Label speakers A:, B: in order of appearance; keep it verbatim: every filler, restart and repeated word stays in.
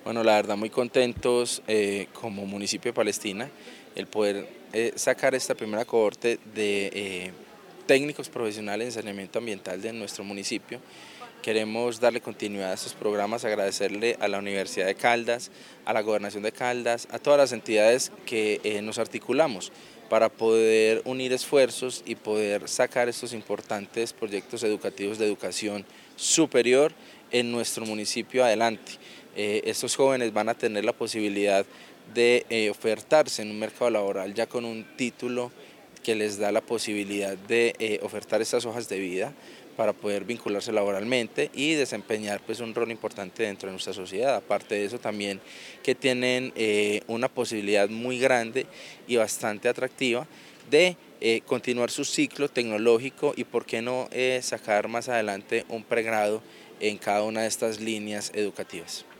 A: Bueno, la verdad muy contentos eh, como municipio de Palestina, el poder eh, sacar esta primera cohorte de eh, técnicos profesionales en saneamiento ambiental de nuestro municipio. Queremos darle continuidad a estos programas, agradecerle a la Universidad de Caldas, a la Gobernación de Caldas, a todas las entidades que eh, nos articulamos para poder unir esfuerzos y poder sacar estos importantes proyectos educativos de educación superior en nuestro municipio adelante. Eh, estos jóvenes van a tener la posibilidad de eh, ofertarse en un mercado laboral ya con un título que les da la posibilidad de eh, ofertar estas hojas de vida para poder vincularse laboralmente y desempeñar pues, un rol importante dentro de nuestra sociedad. Aparte de eso también que tienen eh, una posibilidad muy grande y bastante atractiva de eh, continuar su ciclo tecnológico y por qué no eh, sacar más adelante un pregrado en cada una de estas líneas educativas.